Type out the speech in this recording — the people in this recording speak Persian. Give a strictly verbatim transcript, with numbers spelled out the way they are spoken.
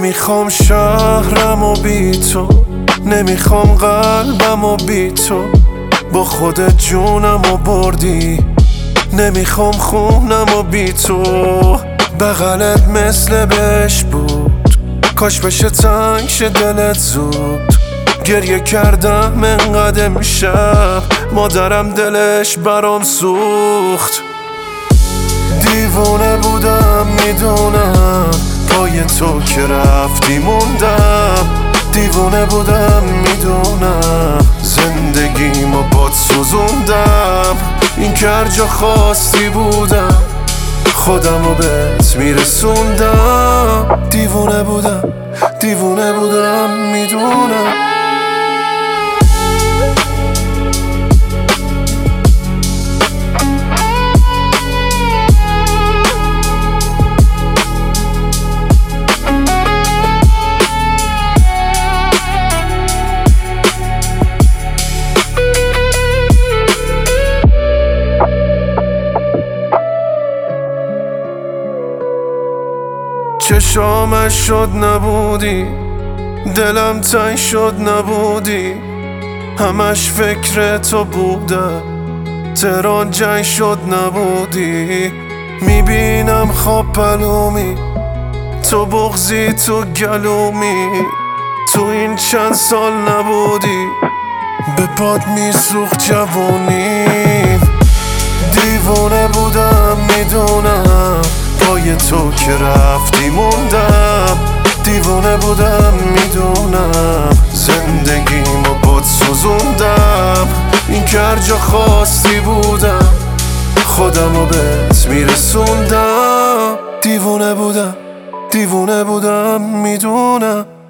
نمیخوام شهرم و بی تو، نمیخوام قلبم و بی تو، با خودت جونم و بردی. نمیخوام خونم و بی تو، بغلت مثل بهش بود، کاش بشه تنگ شه دلت زود. گریه کردم انقدر امشب، مادرم دلش برام سوخت. دیوونه بودم میدونم، پای تو که رفتی موندم. دیوونه بودم میدونم، زندگیمو باد سوزوندم. این که هر جا خواستی بودم، خودمو بهت میرسوندم. دیوونه بودم دیوونه بودم میدونم. چشامش شد نبودی، دلم تنگ شد نبودی، همش فکر تو بودم. تهران جنگ شد نبودی، میبینم خواب پلومی، تو بغضی تو گلومی. تو این چند سال نبودی، به پاد میسوخت جوونیم. دیوونه بودم میدونم، پای تو که رفتی موندم. دیوونه بودم میدونم، زندگیمو باد سوزوندم. این که هر جا خواستی بودم، خودمو بهت میرسوندم. دیوونه بودم دیوونه بودم میدونم.